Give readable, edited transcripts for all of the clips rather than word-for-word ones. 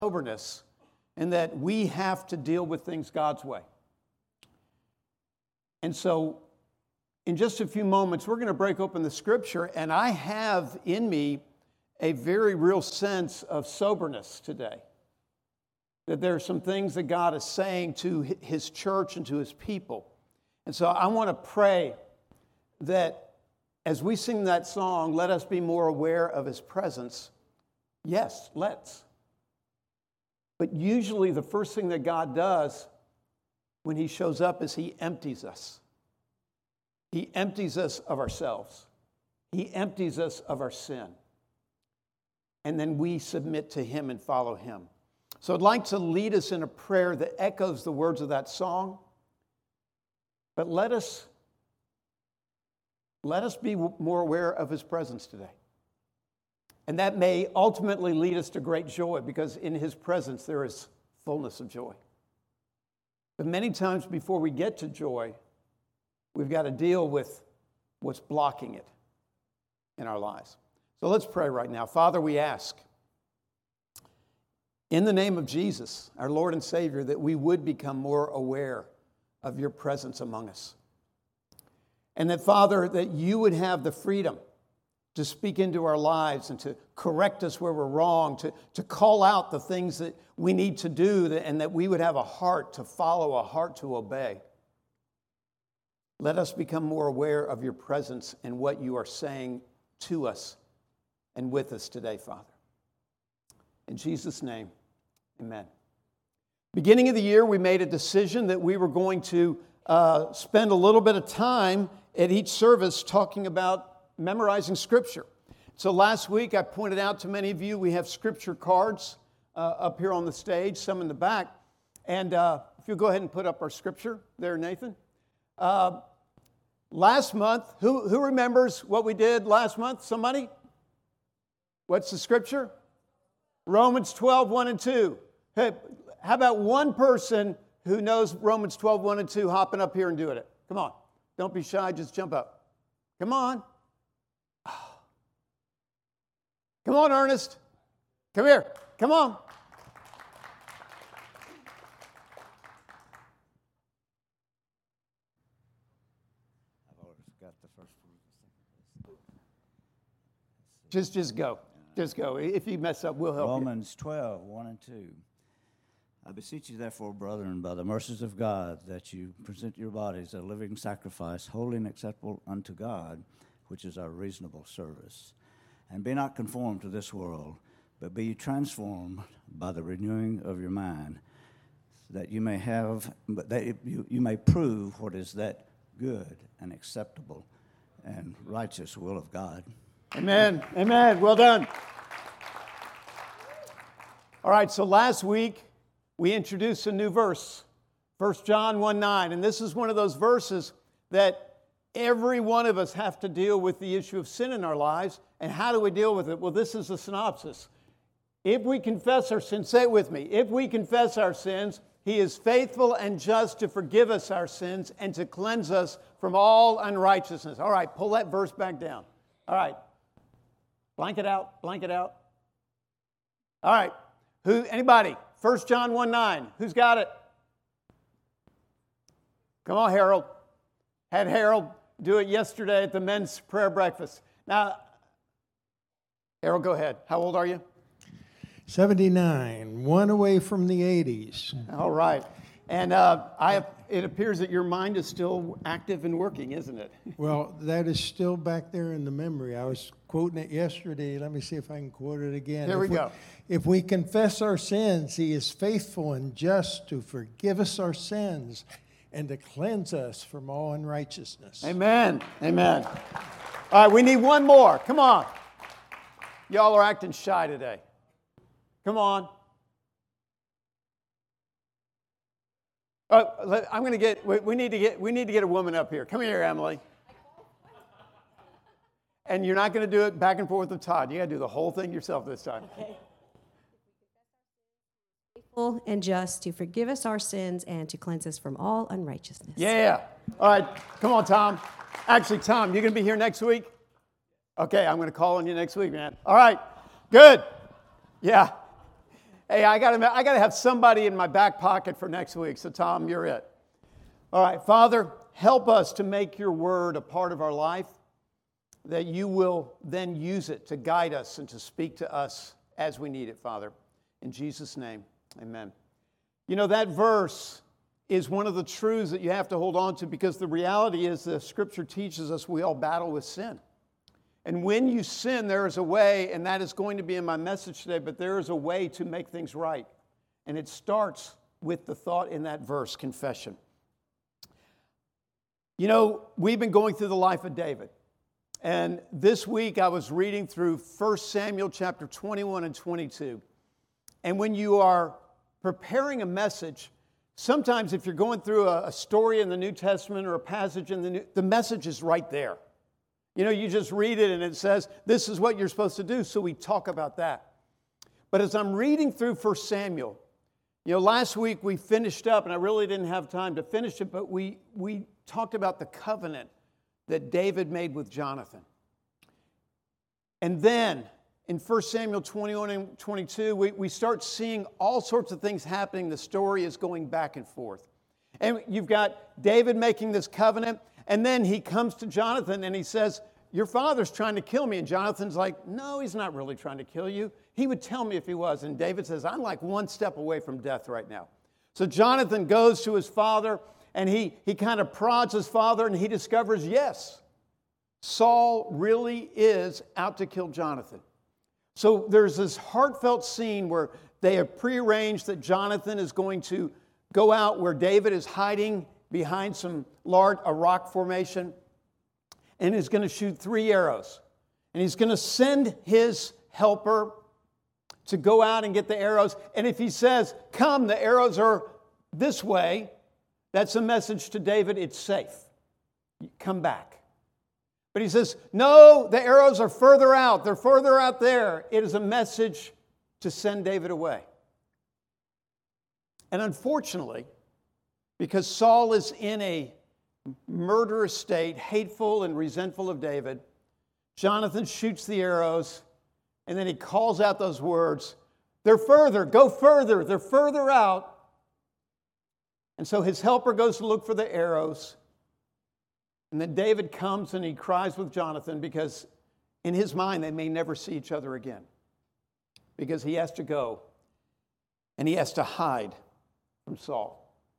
soberness, and that we have to deal with things God's way. And so, in just a few moments, we're going to break open the Scripture, and I have in me a very real sense of soberness today. That there are some things that God is saying to His church and to His people. And so I want to pray that as we sing that song, let us be more aware of His presence. Yes, let's. But usually the first thing that God does when He shows up is He empties us. He empties us of ourselves. He empties us of our sin. And then we submit to Him and follow Him. So I'd like to lead us in a prayer that echoes the words of that song. But let us be more aware of His presence today. And that may ultimately lead us to great joy, because in His presence there is fullness of joy. But many times before we get to joy, we've got to deal with what's blocking it in our lives. So let's pray right now. Father, we ask, in the name of Jesus, our Lord and Savior, that we would become more aware of Your presence among us. And that, Father, that You would have the freedom to speak into our lives and to correct us where we're wrong, to call out the things that we need to do, and that we would have a heart to follow, a heart to obey. Let us become more aware of Your presence and what You are saying to us and with us today, Father. In Jesus' name, amen. Beginning of the year, we made a decision that we were going to spend a little bit of time at each service talking about memorizing Scripture. So last week, I pointed out to many of you, we have Scripture cards up here on the stage, some in the back. And if you'll go ahead and put up our Scripture there, Nathan. Last month, who remembers what we did last month? Somebody? What's the Scripture? Romans 12, 1 and 2. Hey, how about one person who knows Romans 12, 1 and 2 hopping up here and doing it? Come on. Don't be shy. Just jump up. Come on. Come on, Ernest. Come here. Come on. I've always got the first one. Just go. Just go. If you mess up, we'll help you. Romans 12, 1 and 2. I beseech you, therefore, brethren, by the mercies of God, that you present your bodies a living sacrifice, holy and acceptable unto God, which is our reasonable service. And be not conformed to this world, but be transformed by the renewing of your mind, that you may you may prove what is that good and acceptable and righteous will of God. Amen. Amen. Well done. All right, so last week we introduced a new verse, 1 John 1:9, and this is one of those verses that every one of us have to deal with the issue of sin in our lives. And how do we deal with it? Well, this is the synopsis. If we confess our sins, say it with me, if we confess our sins, He is faithful and just to forgive us our sins and to cleanse us from all unrighteousness. All right, pull that verse back down. All right. Blank it out. All right. Anybody? 1 John 1:9. Who's got it? Come on, Harold. Had Harold do it yesterday at the men's prayer breakfast. Now, Harold, go ahead. How old are you? 79, one away from the 80s. All right. And it appears that your mind is still active and working, isn't it? Well, that is still back there in the memory. I was quoting it yesterday. Let me see if I can quote it again. Here we go. If we confess our sins, He is faithful and just to forgive us our sins and to cleanse us from all unrighteousness. Amen. Amen. All right, we need one more. Come on. Y'all are acting shy today. Come on. We need to get a woman up here. Come here, Emily. And you're not going to do it back and forth with Todd. You got to do the whole thing yourself this time. Okay. Faithful and just to forgive us our sins and to cleanse us from all unrighteousness. Yeah. All right. Come on, Tom. Actually, Tom, you going to be here next week? Okay, I'm going to call on you next week, man. All right. Good. Yeah. Hey, I gotta have somebody in my back pocket for next week. So Tom, you're it. All right, Father, help us to make your word a part of our life, that you will then use it to guide us and to speak to us as we need it, Father. In Jesus' name, amen. You know, that verse is one of the truths that you have to hold on to, because the reality is the Scripture teaches us we all battle with sin. And when you sin, there is a way, and that is going to be in my message today, but there is a way to make things right. And it starts with the thought in that verse, confession. You know, we've been going through the life of David. And this week I was reading through 1 Samuel chapter 21 and 22. And when you are preparing a message, sometimes if you're going through a story in the New Testament or a passage in the message is right there. You know, you just read it and it says, this is what you're supposed to do. So we talk about that. But as I'm reading through 1 Samuel, you know, last week we finished up, and I really didn't have time to finish it, but we talked about the covenant that David made with Jonathan. And then in 1 Samuel 21 and 22, we start seeing all sorts of things happening. The story is going back and forth. And you've got David making this covenant, and then he comes to Jonathan and he says, your father's trying to kill me. And Jonathan's like, no, he's not really trying to kill you. He would tell me if he was. And David says, I'm like one step away from death right now. So Jonathan goes to his father, and he kind of prods his father, and he discovers, yes, Saul really is out to kill Jonathan. So there's this heartfelt scene where they have prearranged that Jonathan is going to go out where David is hiding behind a rock formation, and is going to shoot 3 arrows. And he's going to send his helper to go out and get the arrows. And if he says, come, the arrows are this way, that's a message to David, it's safe. Come back. But he says, no, the arrows are further out. They're further out there. It is a message to send David away. And unfortunately, because Saul is in a murderous state, hateful and resentful of David, Jonathan shoots the arrows, and then he calls out those words, they're further, go further, they're further out. And so his helper goes to look for the arrows, and then David comes and he cries with Jonathan, because in his mind they may never see each other again, because he has to go and he has to hide from Saul.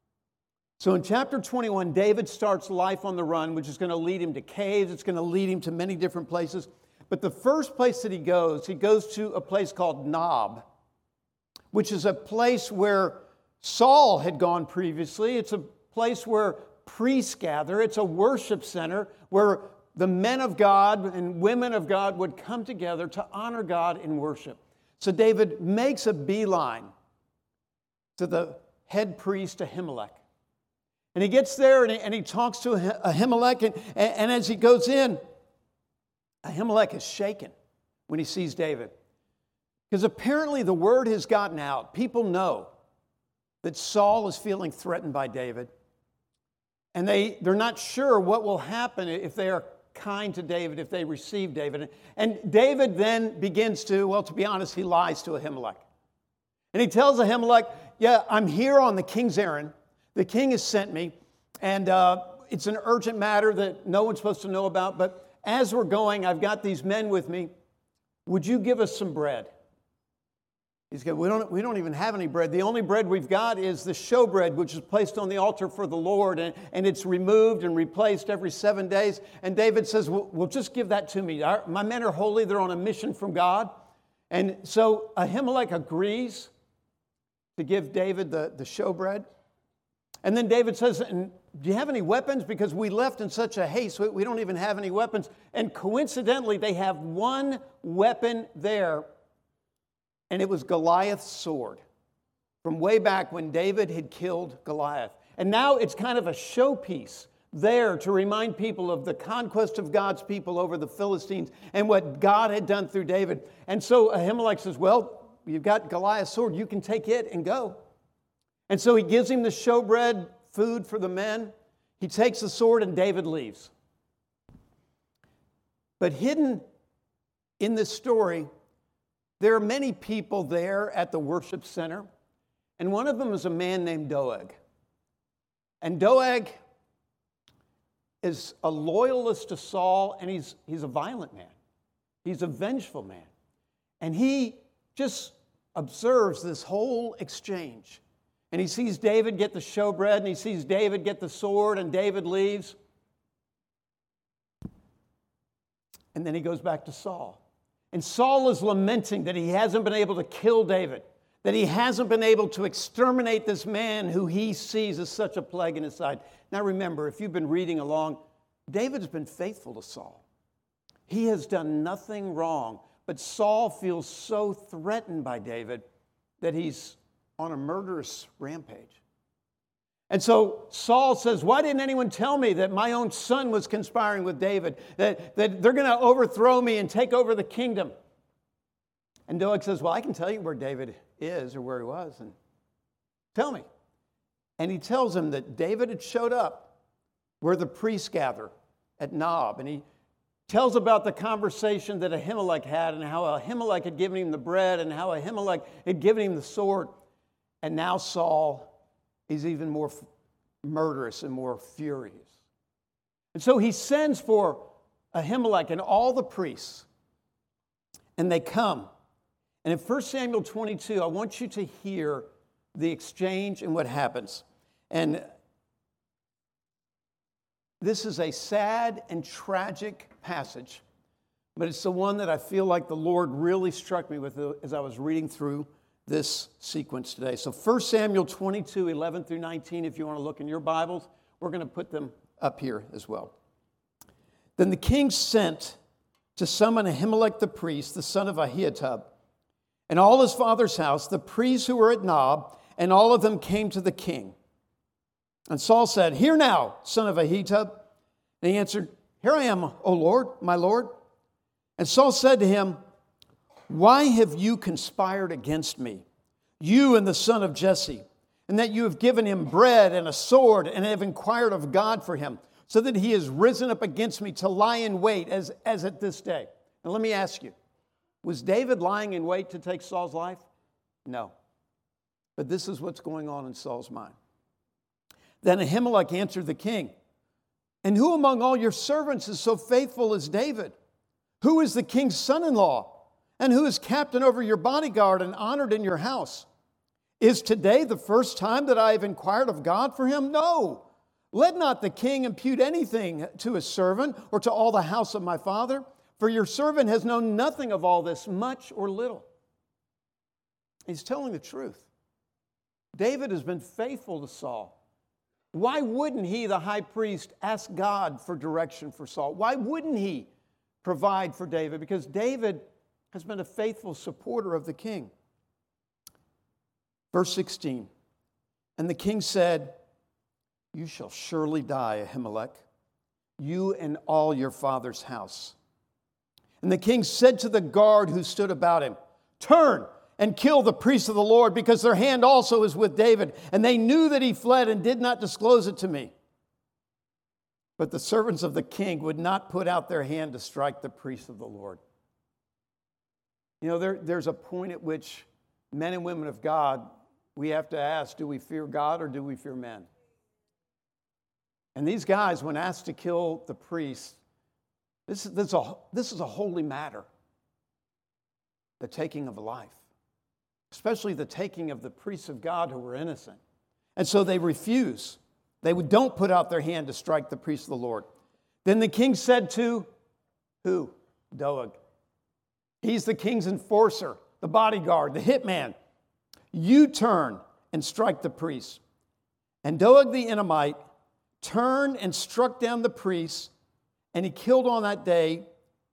So in chapter 21, David starts life on the run, which is going to lead him to caves. It's going to lead him to many different places. But the first place that he goes to a place called Nob, which is a place where Saul had gone previously. It's a place where priests gather. It's a worship center where the men of God and women of God would come together to honor God in worship. So David makes a beeline to the head priest Ahimelech. And he gets there and he talks to Ahimelech. And as he goes in, Ahimelech is shaken when he sees David. Because apparently the word has gotten out. People know that Saul is feeling threatened by David. And they're not sure what will happen if they are kind to David, if they receive David. And David then begins to be honest, he lies to Ahimelech. And he tells Ahimelech, yeah, I'm here on the king's errand. The king has sent me, and it's an urgent matter that no one's supposed to know about. But as we're going, I've got these men with me. Would you give us some bread? He's going, we don't even have any bread. The only bread we've got is the showbread, which is placed on the altar for the Lord, and it's removed and replaced every 7 days. And David says, well, just give that to me. My men are holy. They're on a mission from God. And so Ahimelech agrees to give David the showbread. And then David says, do you have any weapons? Because we left in such a haste, we don't even have any weapons. And coincidentally, they have one weapon there, and it was Goliath's sword from way back when David had killed Goliath. And now it's kind of a showpiece there to remind people of the conquest of God's people over the Philistines and what God had done through David. And so Ahimelech says, well, you've got Goliath's sword, you can take it and go. And so he gives him the showbread, food for the men. He takes the sword, and David leaves. But hidden in this story, there are many people there at the worship center, and one of them is a man named Doeg. And Doeg is a loyalist to Saul, and he's a violent man. He's a vengeful man. And he just observes this whole exchange. And he sees David get the showbread, and he sees David get the sword, and David leaves. And then he goes back to Saul. And Saul is lamenting that he hasn't been able to kill David, that he hasn't been able to exterminate this man who he sees as such a plague in his side. Now remember, if you've been reading along, David's been faithful to Saul. He has done nothing wrong, but Saul feels so threatened by David that he's on a murderous rampage. And so Saul says, why didn't anyone tell me that my own son was conspiring with David, that they're going to overthrow me and take over the kingdom? And Doeg says, well, I can tell you where David is or where he was, and tell me. And he tells him that David had showed up where the priests gather at Nob, and he tells about the conversation that Ahimelech had and how Ahimelech had given him the bread and how Ahimelech had given him the sword. And now Saul is even more murderous and more furious. And so he sends for Ahimelech and all the priests, and they come. And in 1 Samuel 22, I want you to hear the exchange and what happens. And this is a sad and tragic passage, but it's the one that I feel like the Lord really struck me with as I was reading through this sequence today. So 1 Samuel 22, 11 through 19, if you want to look in your Bibles, we're going to put them up here as well. Then the king sent to summon Ahimelech the priest, the son of Ahitub, and all his father's house, the priests who were at Nob, and all of them came to the king. And Saul said, "Hear now, son of Ahitub." And he answered, "Here I am, O Lord, my Lord." And Saul said to him, "Why have you conspired against me, you and the son of Jesse, and that you have given him bread and a sword and have inquired of God for him, so that he has risen up against me to lie in wait as at this day?" Now let me ask you, was David lying in wait to take Saul's life? No. But this is what's going on in Saul's mind. Then Ahimelech answered the king, "And who among all your servants is so faithful as David? Who is the king's son-in-law? And who is captain over your bodyguard and honored in your house? Is today the first time that I have inquired of God for him? No. Let not the king impute anything to his servant or to all the house of my father, for your servant has known nothing of all this, much or little." He's telling the truth. David has been faithful to Saul. Why wouldn't he, the high priest, ask God for direction for Saul? Why wouldn't he provide for David? Because David has been a faithful supporter of the king. Verse 16, and the king said, "You shall surely die, Ahimelech, you and all your father's house." And the king said to the guard who stood about him, "Turn and kill the priests of the Lord, because their hand also is with David, and they knew that he fled and did not disclose it to me." But the servants of the king would not put out their hand to strike the priests of the Lord. You know, there's a point at which men and women of God, we have to ask, do we fear God or do we fear men? And these guys, when asked to kill the priests, this is a holy matter, the taking of a life, especially the taking of the priests of God who were innocent. And so they refuse. They don't put out their hand to strike the priests of the Lord. Then the king said to who? Doeg. He's the king's enforcer, the bodyguard, the hitman. "You turn and strike the priests." And Doeg the Edomite turned and struck down the priests, and he killed on that day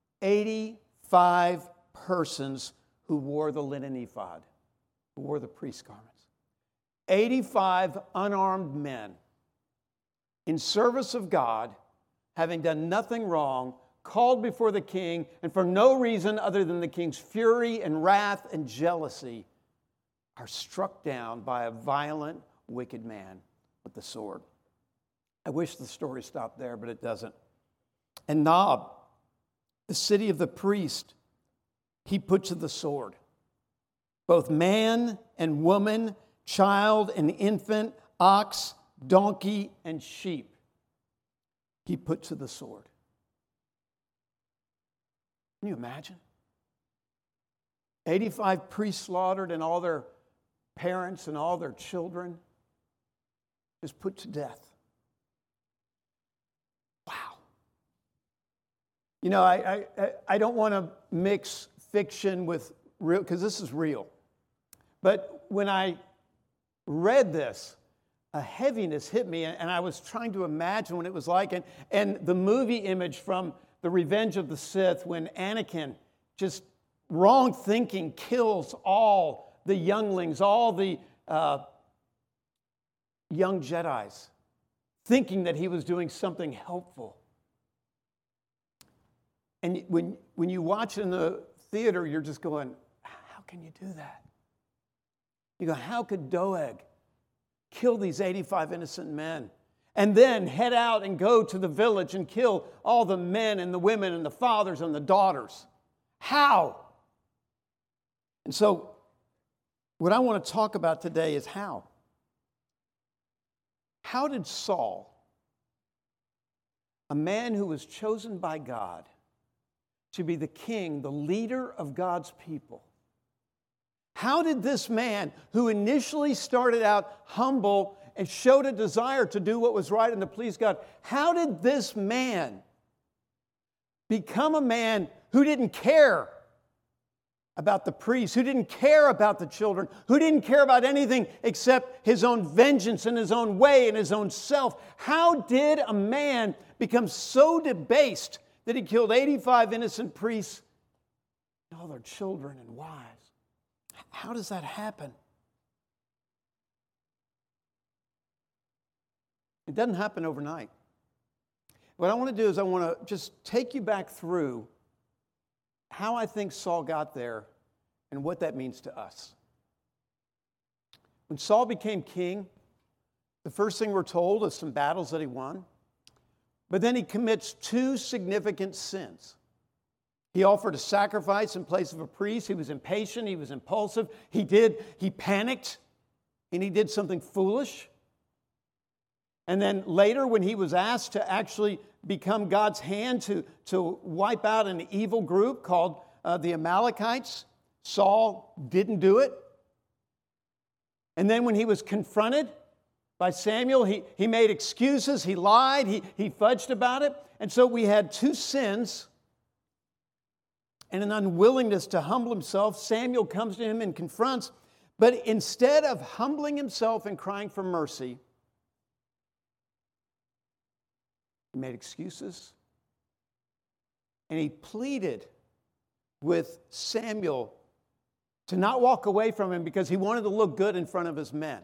85 persons who wore the linen ephod, who wore the priest's garments. 85 unarmed men in service of God, having done nothing wrong, called before the king, and for no reason other than the king's fury and wrath and jealousy, are struck down by a violent, wicked man with the sword. I wish the story stopped there, but it doesn't. And Nob, the city of the priest, he put to the sword. both man and woman, child and infant, ox, donkey, and sheep, he put to the sword. Can you imagine? 85 priests slaughtered and all their parents and all their children just put to death. Wow. You know, I don't want to mix fiction with real, because this is real. But when I read this, a heaviness hit me, and I was trying to imagine what it was like. And the movie image from The Revenge of the Sith, when Anakin, just wrong thinking, kills all the younglings, all the young Jedis, thinking that he was doing something helpful. And when you watch it in the theater, you're just going, how can you do that? You go, how could Doeg kill these 85 innocent men and then head out and go to the village and kill all the men and the women and the fathers and the daughters? How? And so what I want to talk about today is how. How did Saul, a man who was chosen by God to be the king, the leader of God's people, how did this man, who initially started out humble and showed a desire to do what was right and to please God, how did this man become a man who didn't care about the priests, who didn't care about the children, who didn't care about anything except his own vengeance and his own way and his own self? How did a man become so debased that he killed 85 innocent priests and all their children and wives? How does that happen? It doesn't happen overnight. What I want to do is I want to just take you back through how I think Saul got there and what that means to us. When Saul became king, the first thing we're told is some battles that he won. But then he commits two significant sins. He offered a sacrifice in place of a priest. He was impatient. He was impulsive. He panicked, and he did something foolish. And then later, when he was asked to actually become God's hand to wipe out an evil group called the Amalekites, Saul didn't do it. And then when he was confronted by Samuel, he made excuses. He lied. He fudged about it. And so we had two sins and an unwillingness to humble himself. Samuel comes to him and confronts. But instead of humbling himself and crying for mercy, he made excuses. And he pleaded with Samuel to not walk away from him because he wanted to look good in front of his men.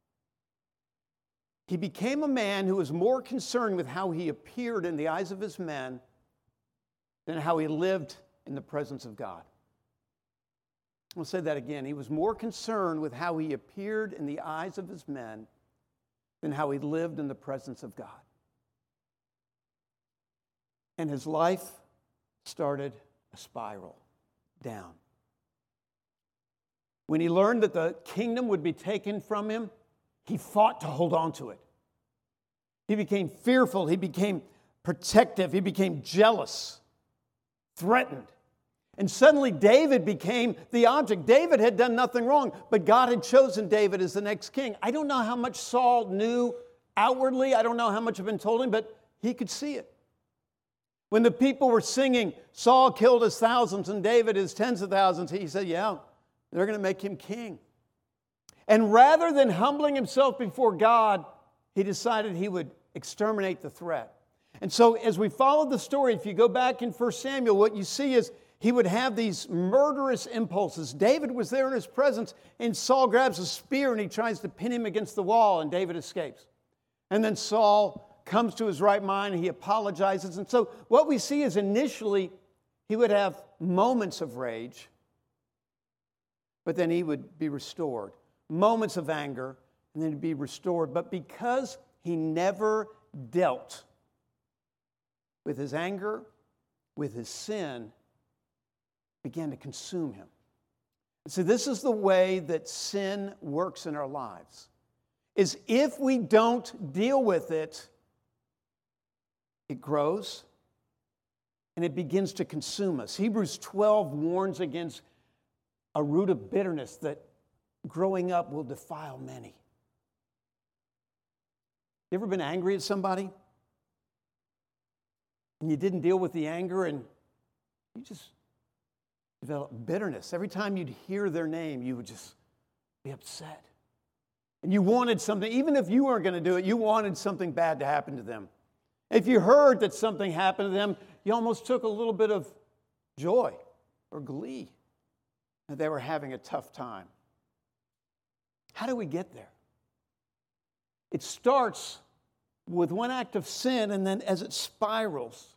He became a man who was more concerned with how he appeared in the eyes of his men than how he lived in the presence of God. I'll say that again. He was more concerned with how he appeared in the eyes of his men than how he lived in the presence of God. And his life started a spiral down. When he learned that the kingdom would be taken from him, he fought to hold on to it. He became fearful. He became protective. He became jealous, threatened. And suddenly David became the object. David had done nothing wrong, but God had chosen David as the next king. I don't know how much Saul knew outwardly. I don't know how much had been told him, but he could see it. When the people were singing, Saul killed his thousands and David his tens of thousands, he said, yeah, they're going to make him king. And rather than humbling himself before God, he decided he would exterminate the threat. And so as we follow the story, if you go back in 1 Samuel, what you see is he would have these murderous impulses. David was there in his presence, and Saul grabs a spear and he tries to pin him against the wall, and David escapes. And then Saul comes to his right mind and he apologizes. And so what we see is initially he would have moments of rage, but then he would be restored. Moments of anger, and then he'd be restored. But because he never dealt with his anger, with his sin, began to consume him. See, this is the way that sin works in our lives, is if we don't deal with it, it grows and it begins to consume us. Hebrews 12 warns against a root of bitterness that growing up will defile many. You ever been angry at somebody? And you didn't deal with the anger and you just developed bitterness. Every time you'd hear their name, you would just be upset. And you wanted something, even if you weren't going to do it, you wanted something bad to happen to them. If you heard that something happened to them, you almost took a little bit of joy or glee that they were having a tough time. How do we get there? It starts with one act of sin, and then as it spirals,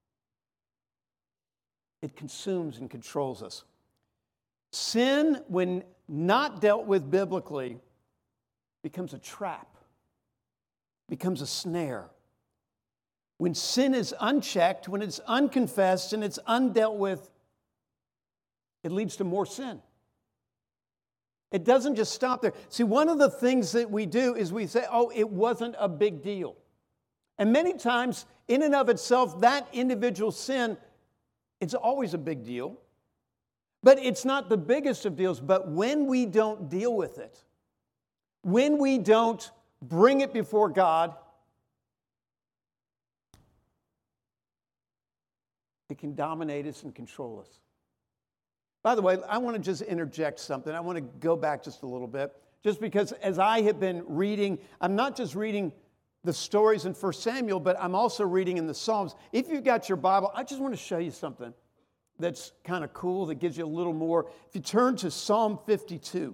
it consumes and controls us. Sin, when not dealt with biblically, becomes a trap, becomes a snare. When sin is unchecked, when it's unconfessed and it's undealt with, it leads to more sin. It doesn't just stop there. See, one of the things that we do is we say, oh, it wasn't a big deal. And many times, in and of itself, that individual sin, it's always a big deal. But it's not the biggest of deals. But when we don't deal with it, when we don't bring it before God, it can dominate us and control us. By the way, I want to just interject something. I want to go back just a little bit. Just because as I have been reading, I'm not just reading the stories in 1 Samuel, but I'm also reading in the Psalms. If you've got your Bible, I just want to show you something that's kind of cool, that gives you a little more. If you turn to Psalm 52.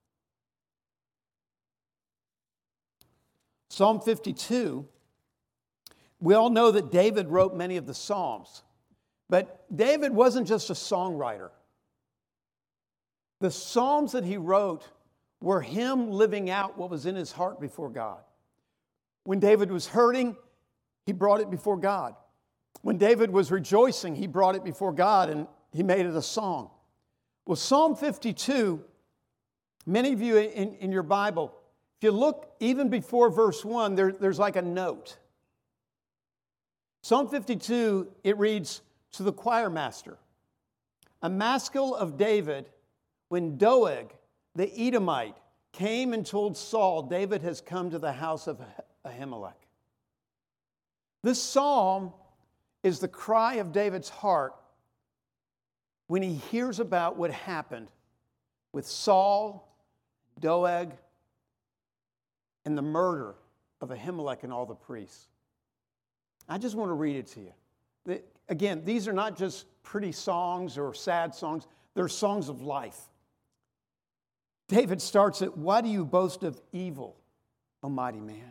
Psalm 52, we all know that David wrote many of the Psalms. But David wasn't just a songwriter. The Psalms that he wrote were him living out what was in his heart before God. When David was hurting, he brought it before God. When David was rejoicing, he brought it before God and he made it a song. Well, Psalm 52, many of you in your Bible, if you look even before verse 1, there's like a note. Psalm 52, it reads, to the choir master, a maskil of David, when Doeg, the Edomite, came and told Saul, David has come to the house of Ahimelech. This psalm is the cry of David's heart when he hears about what happened with Saul, Doeg, and the murder of Ahimelech and all the priests. I just want to read it to you. Again, these are not just pretty songs or sad songs. They're songs of life. David starts it, why do you boast of evil, O mighty man?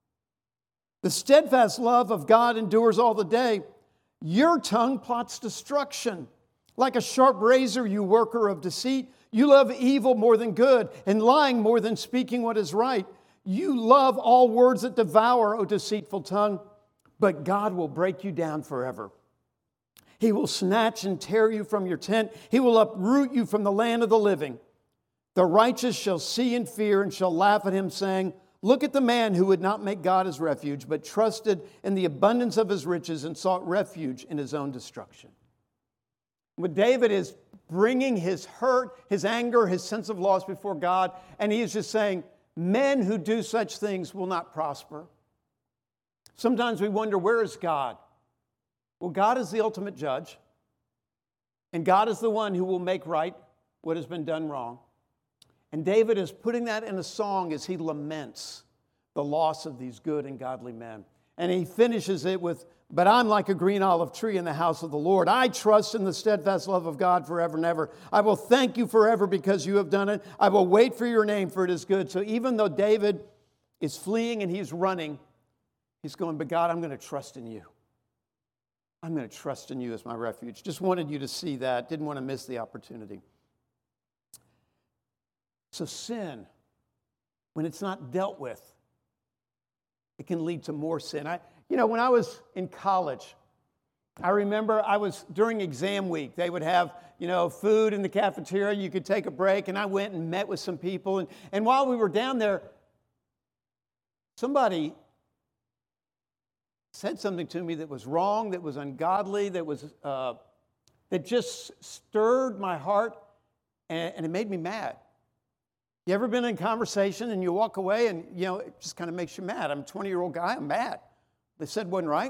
The steadfast love of God endures all the day. Your tongue plots destruction. Like a sharp razor, you worker of deceit. You love evil more than good, and lying more than speaking what is right. You love all words that devour, O deceitful tongue. But God will break you down forever. He will snatch and tear you from your tent. He will uproot you from the land of the living. The righteous shall see and fear and shall laugh at him, saying, look at the man who would not make God his refuge, but trusted in the abundance of his riches and sought refuge in his own destruction. But David is bringing his hurt, his anger, his sense of loss before God, and he is just saying, men who do such things will not prosper. Sometimes we wonder, where is God? Well, God is the ultimate judge, and God is the one who will make right what has been done wrong. And David is putting that in a song as he laments the loss of these good and godly men. And he finishes it with, but I'm like a green olive tree in the house of the Lord. I trust in the steadfast love of God forever and ever. I will thank you forever because you have done it. I will wait for your name, for it is good. So even though David is fleeing and he's running, he's going, but God, I'm going to trust in you. I'm going to trust in you as my refuge. Just wanted you to see that. Didn't want to miss the opportunity. So sin, when it's not dealt with, it can lead to more sin. When I was in college, I remember I was during exam week. They would have, food in the cafeteria. You could take a break, and I went and met with some people. And while we were down there, somebody said something to me that was wrong, that was ungodly, that just stirred my heart, and it made me mad. You ever been in a conversation and you walk away and, it just kind of makes you mad? I'm a 20-year-old guy. I'm mad. They said wasn't right.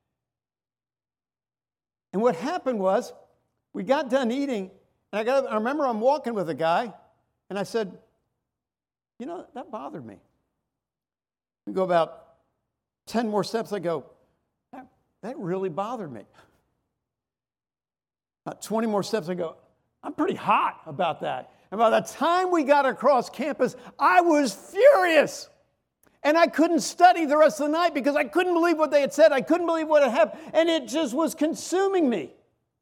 And what happened was, we got done eating, and I remember I'm walking with a guy, and I said, that bothered me. We go about 10 more steps, I go, that really bothered me. About 20 more steps, I go, I'm pretty hot about that. And by the time we got across campus, I was furious. And I couldn't study the rest of the night because I couldn't believe what they had said. I couldn't believe what had happened. And it just was consuming me.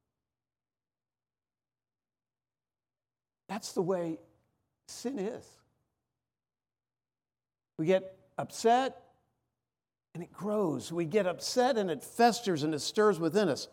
That's the way sin is. We get upset and it grows. We get upset and it festers and it stirs within us.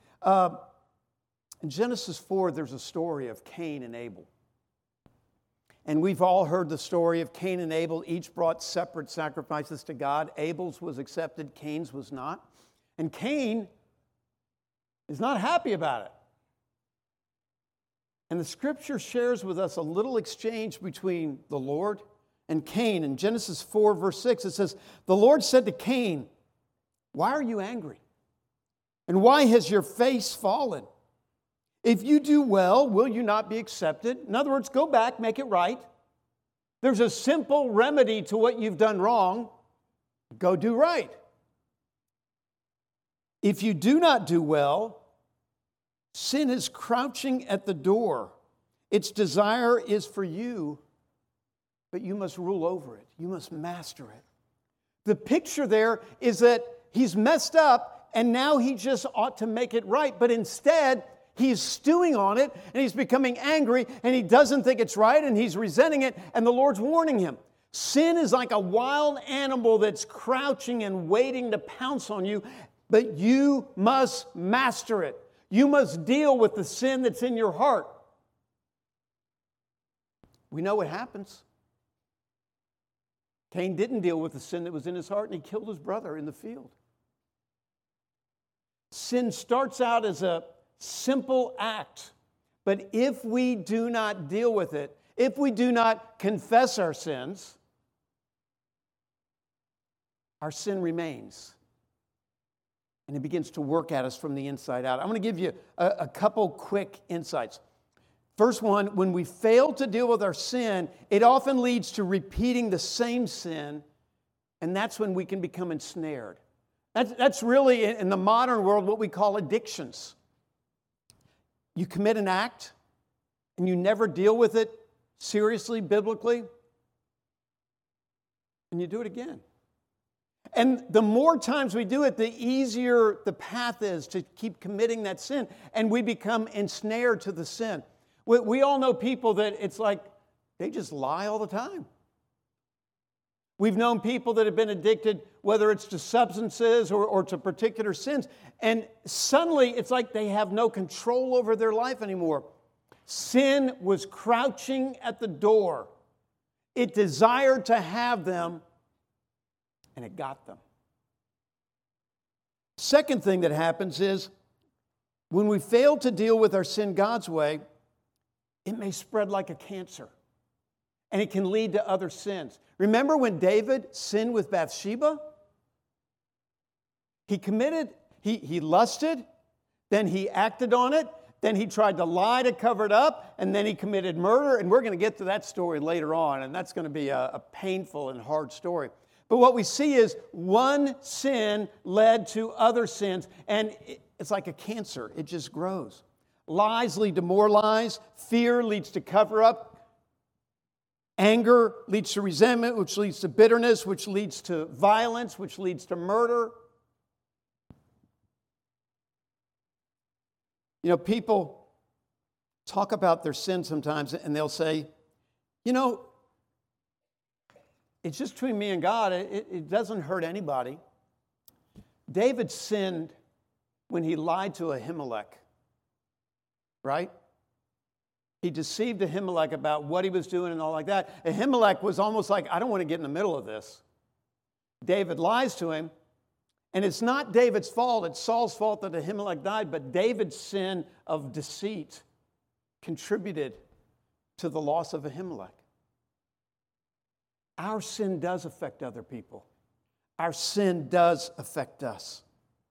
In Genesis 4, there's a story of Cain and Abel. And we've all heard the story of Cain and Abel. Each brought separate sacrifices to God. Abel's was accepted, Cain's was not. And Cain is not happy about it. And the scripture shares with us a little exchange between the Lord and Cain. In Genesis 4, verse 6, it says, "The Lord said to Cain, 'Why are you angry? And why has your face fallen? If you do well, will you not be accepted?'" In other words, go back, make it right. There's a simple remedy to what you've done wrong. Go do right. If you do not do well, sin is crouching at the door. Its desire is for you, but you must rule over it. You must master it. The picture there is that he's messed up and now he just ought to make it right, but instead, he's stewing on it, and he's becoming angry, and he doesn't think it's right, and he's resenting it, and the Lord's warning him. Sin is like a wild animal that's crouching and waiting to pounce on you, but you must master it. You must deal with the sin that's in your heart. We know what happens. Cain didn't deal with the sin that was in his heart, and he killed his brother in the field. Sin starts out as a simple act. But if we do not deal with it, if we do not confess our sins, our sin remains. And it begins to work at us from the inside out. I'm going to give you a couple quick insights. First one, when we fail to deal with our sin, it often leads to repeating the same sin, and that's when we can become ensnared. That's really, in the modern world, what we call addictions. You commit an act and you never deal with it seriously, biblically, and you do it again. And the more times we do it, the easier the path is to keep committing that sin, and we become ensnared to the sin. We all know people that it's like they just lie all the time. We've known people that have been addicted, whether it's to substances or to particular sins, and suddenly it's like they have no control over their life anymore. Sin was crouching at the door. It desired to have them, and it got them. Second thing that happens is when we fail to deal with our sin God's way, it may spread like a cancer, and it can lead to other sins. Remember when David sinned with Bathsheba? He lusted, then he acted on it, then he tried to lie to cover it up, and then he committed murder. And we're going to get to that story later on, and that's going to be a painful and hard story. But what we see is one sin led to other sins, and it's like a cancer. It just grows. Lies lead to more lies. Fear leads to cover up. Anger leads to resentment, which leads to bitterness, which leads to violence, which leads to murder. You know, people talk about their sin sometimes, and they'll say, it's just between me and God. It doesn't hurt anybody. David sinned when he lied to Ahimelech, right? He deceived Ahimelech about what he was doing and all like that. Ahimelech was almost like, I don't want to get in the middle of this. David lies to him, and it's not David's fault, it's Saul's fault that Ahimelech died, but David's sin of deceit contributed to the loss of Ahimelech. Our sin does affect other people. Our sin does affect us.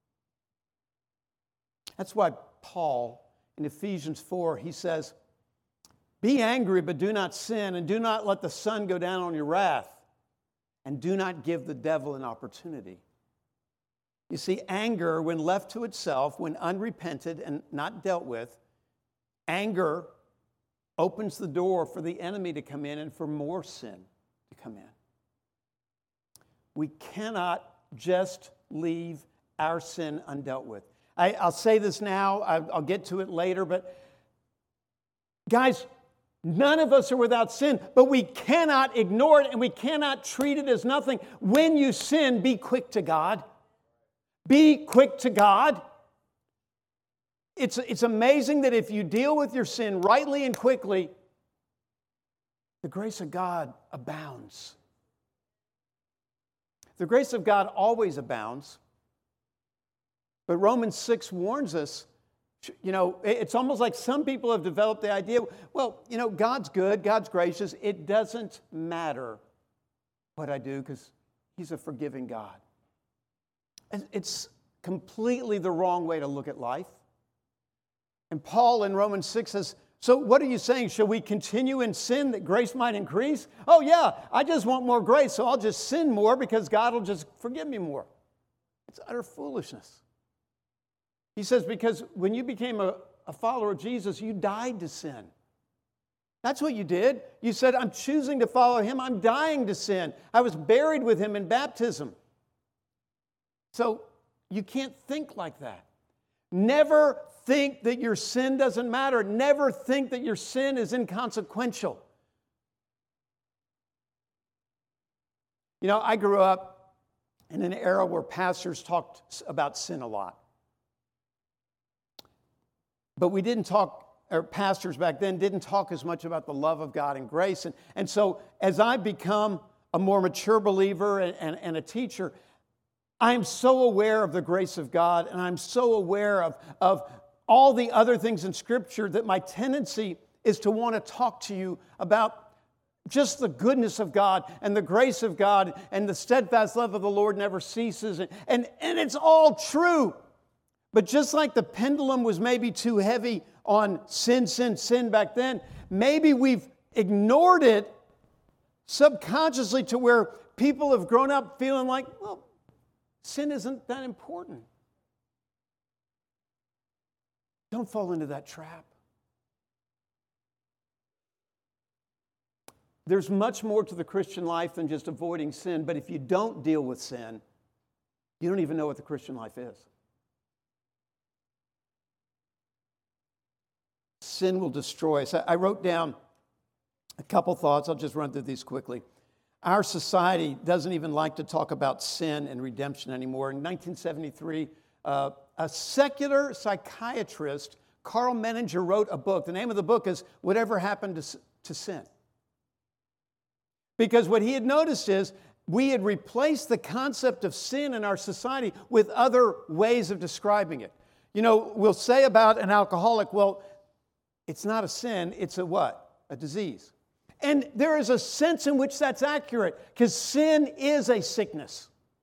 That's why Paul, in Ephesians 4, he says, be angry, but do not sin, and do not let the sun go down on your wrath, and do not give the devil an opportunity. You see, anger, when left to itself, when unrepented and not dealt with, anger opens the door for the enemy to come in and for more sin to come in. We cannot just leave our sin undealt with. I'll say this now, I'll get to it later, but guys, none of us are without sin, but we cannot ignore it and we cannot treat it as nothing. When you sin, be quick to God. Be quick to God. It's amazing that if you deal with your sin rightly and quickly, the grace of God abounds. The grace of God always abounds. But Romans 6 warns us, it's almost like some people have developed the idea, well, God's good, God's gracious. It doesn't matter what I do because He's a forgiving God. It's completely the wrong way to look at life. And Paul in Romans 6 says, so what are you saying? Shall we continue in sin that grace might increase? Oh yeah, I just want more grace, so I'll just sin more because God will just forgive me more. It's utter foolishness. He says, because when you became a follower of Jesus, you died to sin. That's what you did. You said, I'm choosing to follow Him. I'm dying to sin. I was buried with Him in baptism. So you can't think like that. Never think that your sin doesn't matter. Never think that your sin is inconsequential. I grew up in an era where pastors talked about sin a lot. But we didn't talk, or pastors back then didn't talk as much about the love of God and grace. And so as I become a more mature believer and a teacher, I'm so aware of the grace of God, and I'm so aware of all the other things in Scripture that my tendency is to want to talk to you about just the goodness of God and the grace of God and the steadfast love of the Lord never ceases. And it's all true. But just like the pendulum was maybe too heavy on sin back then, maybe we've ignored it subconsciously to where people have grown up feeling like, well, sin isn't that important. Don't fall into that trap. There's much more to the Christian life than just avoiding sin, but if you don't deal with sin, you don't even know what the Christian life is. Sin will destroy us. I wrote down a couple thoughts. I'll just run through these quickly. Our society doesn't even like to talk about sin and redemption anymore. In 1973, a secular psychiatrist, Carl Menninger, wrote a book. The name of the book is Whatever Happened to Sin? Because what he had noticed is we had replaced the concept of sin in our society with other ways of describing it. We'll say about an alcoholic, well, it's not a sin, it's a what? A disease. And there is a sense in which that's accurate, because sin is a sickness.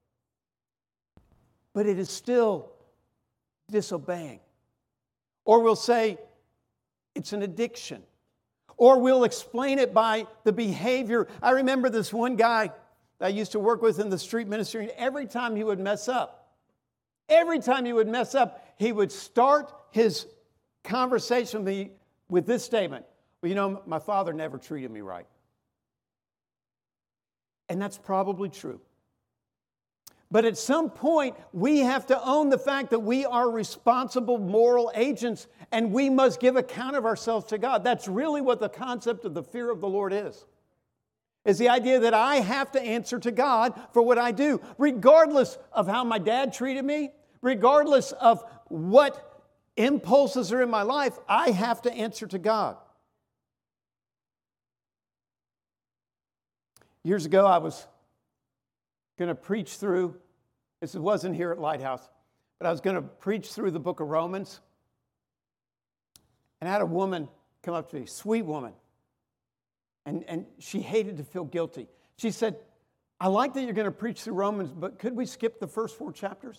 But it is still disobeying. Or we'll say it's an addiction. Or we'll explain it by the behavior. I remember this one guy that I used to work with in the street ministry, and every time he would mess up, he would start his conversation with me with this statement. Well, my father never treated me right. And that's probably true. But at some point, we have to own the fact that we are responsible moral agents and we must give account of ourselves to God. That's really what the concept of the fear of the Lord is the idea that I have to answer to God for what I do, regardless of how my dad treated me, regardless of what impulses are in my life, I have to answer to God. Years ago, I was going to preach through, this wasn't here at Lighthouse, but I was going to preach through the book of Romans. And I had a woman come up to me, sweet woman, and she hated to feel guilty. She said, I like that you're going to preach through Romans, but could we skip the first 4 chapters?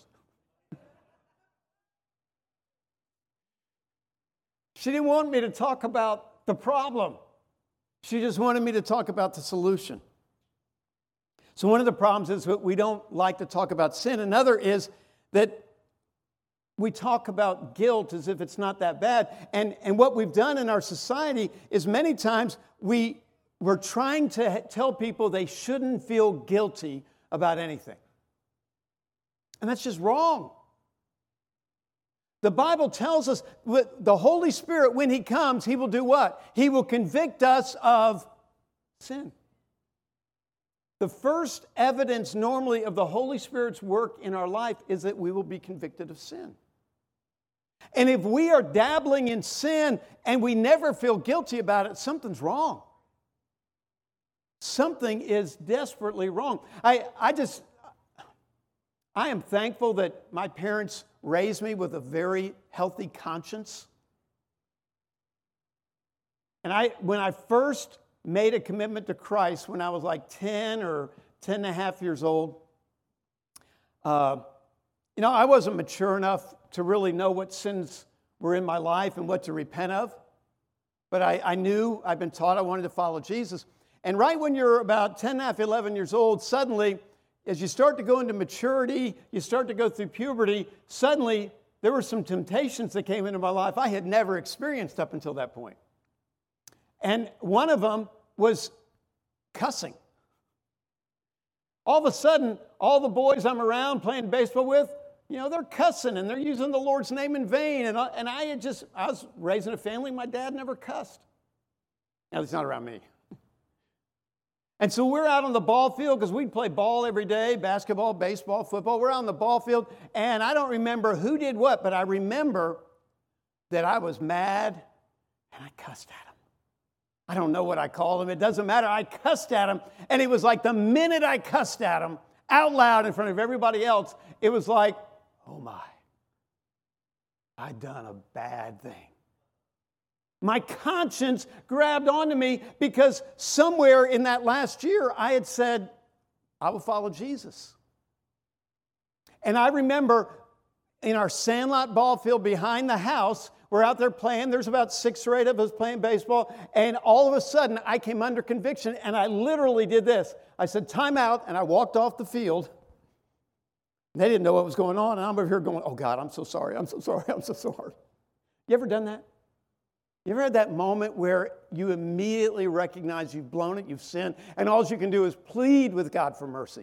She didn't want me to talk about the problem. She just wanted me to talk about the solution. So one of the problems is that we don't like to talk about sin. Another is that we talk about guilt as if it's not that bad. And what we've done in our society is many times we're trying to tell people they shouldn't feel guilty about anything. And that's just wrong. The Bible tells us that the Holy Spirit, when He comes, He will do what? He will convict us of sin. The first evidence normally of the Holy Spirit's work in our life is that we will be convicted of sin. And if we are dabbling in sin and we never feel guilty about it, something's wrong. Something is desperately wrong. I am thankful that my parents raised me with a very healthy conscience. And when I first made a commitment to Christ when I was like 10 or 10 and a half years old, I wasn't mature enough to really know what sins were in my life and what to repent of. But I knew, I'd been taught I wanted to follow Jesus. And right when you're about 10 and a half, 11 years old, suddenly, as you start to go into maturity, you start to go through puberty, suddenly there were some temptations that came into my life I had never experienced up until that point. And one of them was cussing. All of a sudden, all the boys I'm around playing baseball with, they're cussing and they're using the Lord's name in vain. And I was raising a family, my dad never cussed. Now, he's not around me. And so we're out on the ball field because we'd play ball every day, basketball, baseball, football. We're out on the ball field, and I don't remember who did what, but I remember that I was mad and I cussed at him. I don't know what I called him. It doesn't matter. I cussed at him, and it was like the minute I cussed at him out loud in front of everybody else, it was like, oh my, I'd done a bad thing. My conscience grabbed onto me because somewhere in that last year I had said, I will follow Jesus. And I remember in our sandlot ball field behind the house, we're out there playing. There's about 6 or 8 of us playing baseball. And all of a sudden I came under conviction and I literally did this. I said, time out, and I walked off the field. They didn't know what was going on. And I'm over here going, oh God, I'm so sorry. I'm so sorry. I'm so sorry. You ever done that? You ever had that moment where you immediately recognize you've blown it, you've sinned, and all you can do is plead with God for mercy?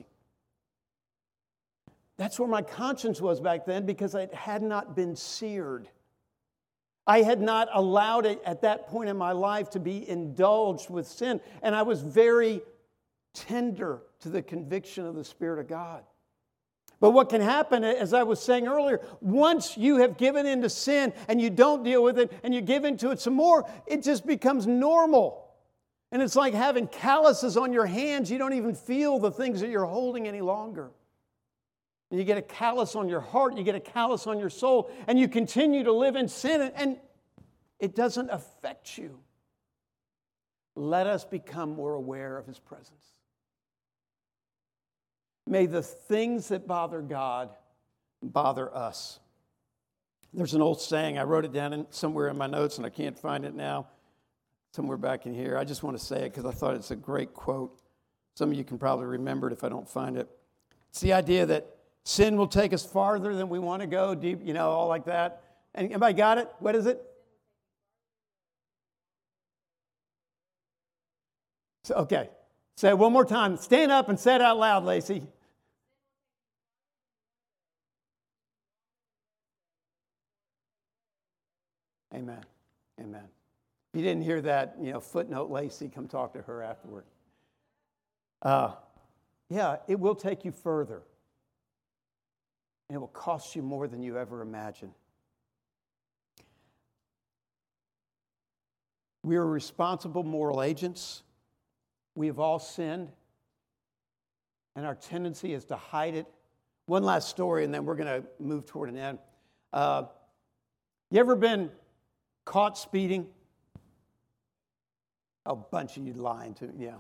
That's where my conscience was back then because it had not been seared. I had not allowed it at that point in my life to be indulged with sin, and I was very tender to the conviction of the Spirit of God. But what can happen, as I was saying earlier, once you have given into sin and you don't deal with it and you give into it some more, it just becomes normal. And it's like having calluses on your hands. You don't even feel the things that you're holding any longer. And you get a callus on your heart, you get a callus on your soul, and you continue to live in sin, and it doesn't affect you. Let us become more aware of His presence. May the things that bother God bother us. There's an old saying, I wrote it down somewhere in my notes and I can't find it now, somewhere back in here. I just want to say it because I thought it's a great quote. Some of you can probably remember it if I don't find it. It's the idea that sin will take us farther than we want to go, deep, all like that. And anybody got it? What is it? So, okay. Say it one more time. Stand up and say it out loud, Lacey. Amen. Amen. If you didn't hear that, footnote Lacey, come talk to her afterward. It will take you further. And it will cost you more than you ever imagined. We are responsible moral agents. We have all sinned, and our tendency is to hide it. One last story, and then we're going to move toward an end. You ever been caught speeding? A bunch of you lying to me, yeah.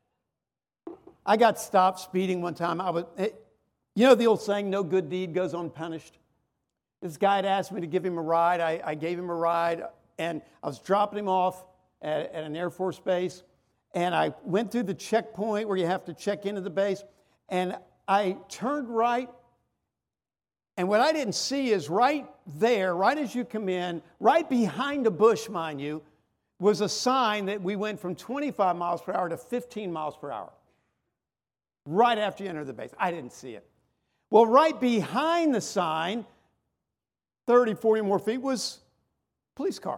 I got stopped speeding one time. You know the old saying, no good deed goes unpunished? This guy had asked me to give him a ride. I gave him a ride, and I was dropping him off at an Air Force base, and I went through the checkpoint where you have to check into the base, and I turned right, and what I didn't see is right there, right as you come in, right behind a bush, mind you, was a sign that we went from 25 miles per hour to 15 miles per hour. Right after you enter the base. I didn't see it. Well, right behind the sign, 30, 40 more feet, was a police car.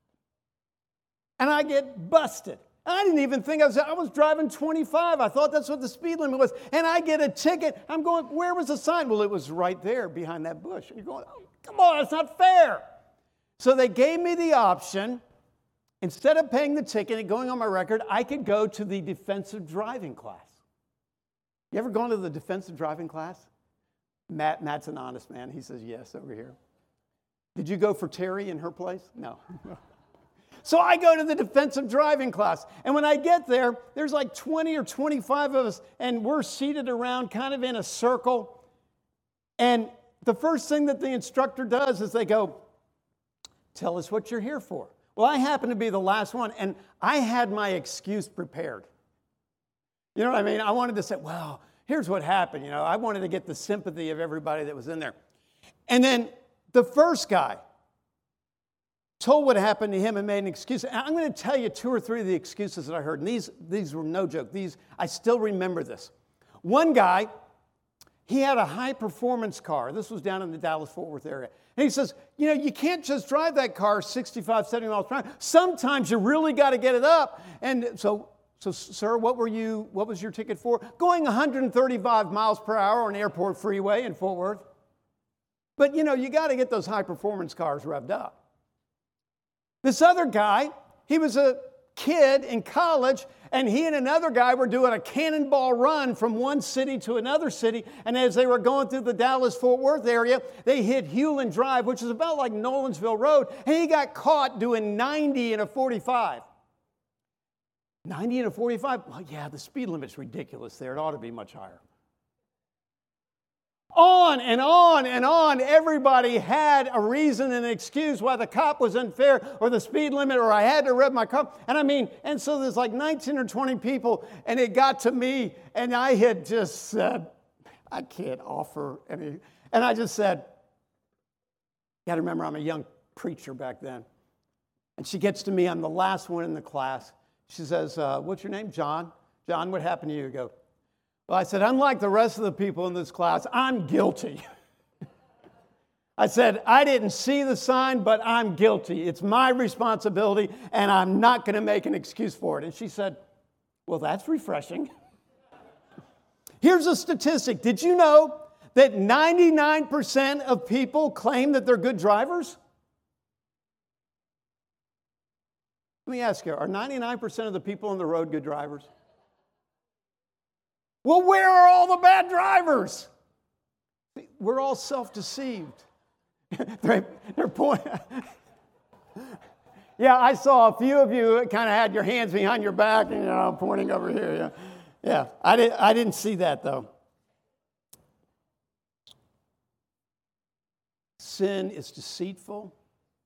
And I get busted. I didn't even think I was driving 25. I thought that's what the speed limit was. And I get a ticket. I'm going, where was the sign? Well, it was right there behind that bush. And you're going, oh, come on, that's not fair. So they gave me the option, instead of paying the ticket and going on my record, I could go to the defensive driving class. You ever gone to the defensive driving class? Matt's an honest man. He says yes over here. Did you go for Terry in her place? No. So I go to the defensive driving class. And when I get there, there's like 20 or 25 of us, and we're seated around kind of in a circle. And the first thing that the instructor does is they go, tell us what you're here for. Well, I happen to be the last one, and I had my excuse prepared. You know what I mean? I wanted to say, well, here's what happened. You know, I wanted to get the sympathy of everybody that was in there. And then the first guy told what happened to him and made an excuse. And I'm going to tell you 2 or 3 of the excuses that I heard. And these were no joke. I still remember this. One guy, he had a high-performance car. This was down in the Dallas-Fort Worth area. And he says, you know, you can't just drive that car 65, 70 miles per hour. Sometimes you really got to get it up. And so, sir, what was your ticket for? Going 135 miles per hour on Airport Freeway in Fort Worth. But, you know, you got to get those high-performance cars revved up. This other guy, he was a kid in college, and he and another guy were doing a cannonball run from one city to another city. And as they were going through the Dallas-Fort Worth area, they hit Hewlin Drive, which is about like Nolensville Road, and he got caught doing 90 in a 45. 90 and a 45? Well, yeah, the speed limit's ridiculous there. It ought to be much higher. On and on and on. Everybody had a reason and an excuse why the cop was unfair or the speed limit or I had to rev my car. And so there's like 19 or 20 people, and it got to me, and I had just said, I can't offer any. And I just said, you got to remember I'm a young preacher back then. And she gets to me, I'm the last one in the class. She says, what's your name? John. John, what happened to you? I go, well, I said, unlike the rest of the people in this class, I'm guilty. I said, I didn't see the sign, but I'm guilty. It's my responsibility, and I'm not going to make an excuse for it. And she said, well, that's refreshing. Here's a statistic. Did you know that 99% of people claim that they're good drivers? Let me ask you, are 99% of the people on the road good drivers? Well, where are all the bad drivers? We're all self-deceived. They're yeah, I saw a few of you kind of had your hands behind your back and pointing over here. Yeah, I didn't see that though. Sin is deceitful,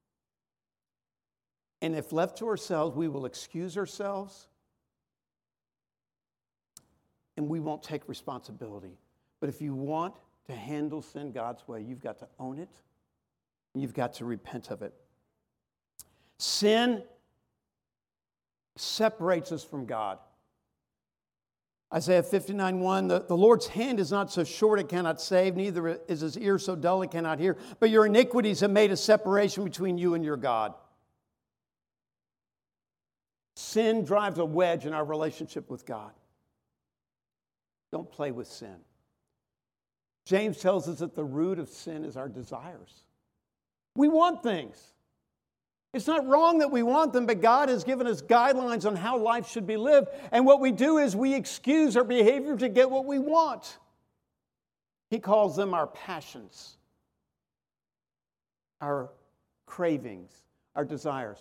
and if left to ourselves, we will excuse ourselves. And we won't take responsibility. But if you want to handle sin God's way, you've got to own it. And you've got to repent of it. Sin separates us from God. Isaiah 59:1, the Lord's hand is not so short it cannot save, neither is his ear so dull it cannot hear. But your iniquities have made a separation between you and your God. Sin drives a wedge in our relationship with God. Don't play with sin. James tells us that the root of sin is our desires. We want things. It's not wrong that we want them, but God has given us guidelines on how life should be lived. And what we do is we excuse our behavior to get what we want. He calls them our passions, our cravings, our desires.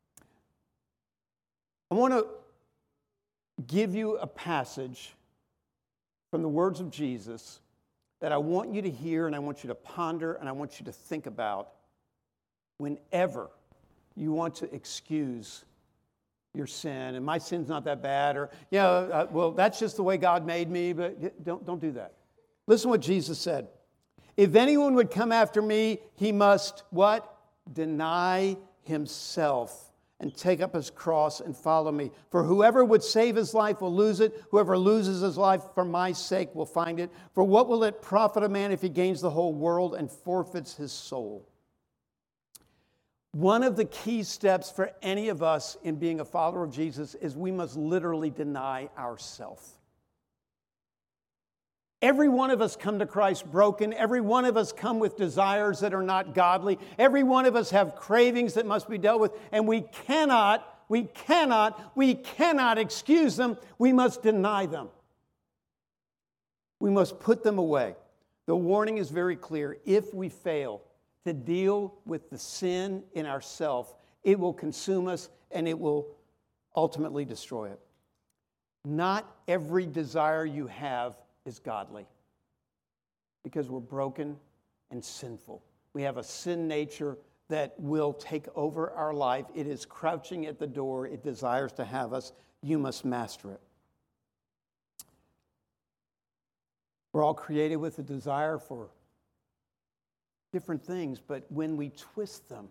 I want to give you a passage from the words of Jesus that I want you to hear and I want you to ponder and I want you to think about whenever you want to excuse your sin. And my sin's not that bad, or, well, that's just the way God made me, but don't do that. Listen to what Jesus said. If anyone would come after me, he must, what? Deny himself and take up his cross and follow me. For whoever would save his life will lose it. Whoever loses his life for my sake will find it. For what will it profit a man if he gains the whole world and forfeits his soul? One of the key steps for any of us in being a follower of Jesus is we must literally deny ourselves. Every one of us come to Christ broken. Every one of us come with desires that are not godly. Every one of us have cravings that must be dealt with. And we cannot excuse them. We must deny them. We must put them away. The warning is very clear. If we fail to deal with the sin in ourselves, it will consume us and it will ultimately destroy it. Not every desire you have is godly, because we're broken and sinful. We have a sin nature that will take over our life. It is crouching at the door. It desires to have us. You must master it. We're all created with a desire for different things, but when we twist them,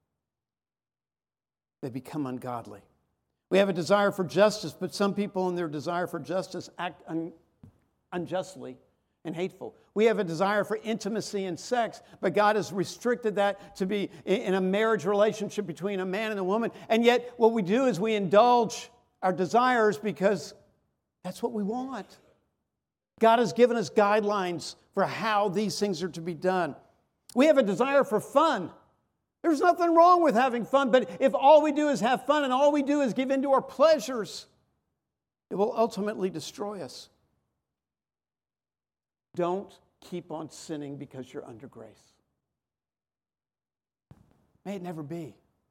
they become ungodly. We have a desire for justice, but some people in their desire for justice act unjustly and hateful. We have a desire for intimacy and sex, but God has restricted that to be in a marriage relationship between a man and a woman. And yet what we do is we indulge our desires because that's what we want. God has given us guidelines for how these things are to be done. We have a desire for fun. There's nothing wrong with having fun, but if all we do is have fun and all we do is give in to our pleasures, it will ultimately destroy us. Don't keep on sinning because you're under grace. May it never be.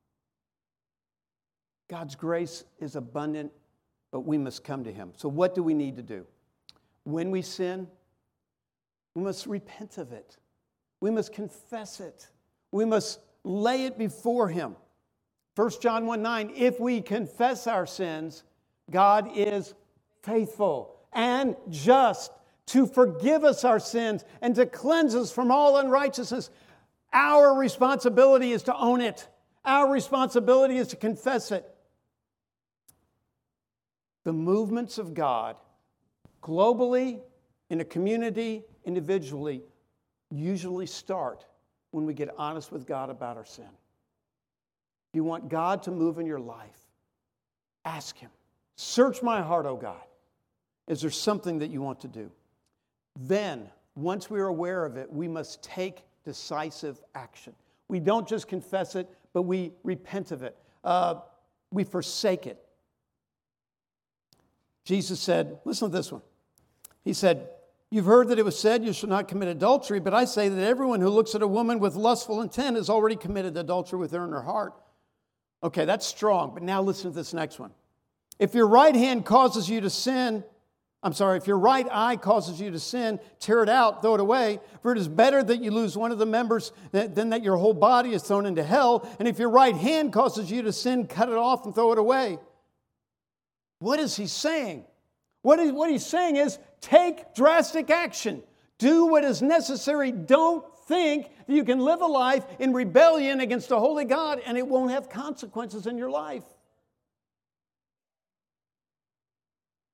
God's grace is abundant, but we must come to Him. So what do we need to do? When we sin, we must repent of it. We must confess it. We must lay it before Him. 1 John 1:9, if we confess our sins, God is faithful and just to forgive us our sins and to cleanse us from all unrighteousness. Our responsibility is to own it. Our responsibility is to confess it. The movements of God, globally, in a community, individually, usually start when we get honest with God about our sin. If you want God to move in your life, ask Him. Search my heart, O God. Is there something that you want to do? Then, once we are aware of it, we must take decisive action. We don't just confess it, but we repent of it. We forsake it. Jesus said, listen to this one. He said, you've heard that it was said you shall not commit adultery, but I say that everyone who looks at a woman with lustful intent has already committed adultery with her in her heart. Okay, that's strong, but now listen to this next one. If your right eye causes you to sin, tear it out, throw it away. For it is better that you lose one of the members than that your whole body is thrown into hell. And if your right hand causes you to sin, cut it off and throw it away. What is he saying? What he's saying is take drastic action. Do what is necessary. Don't think that you can live a life in rebellion against a holy God and it won't have consequences in your life.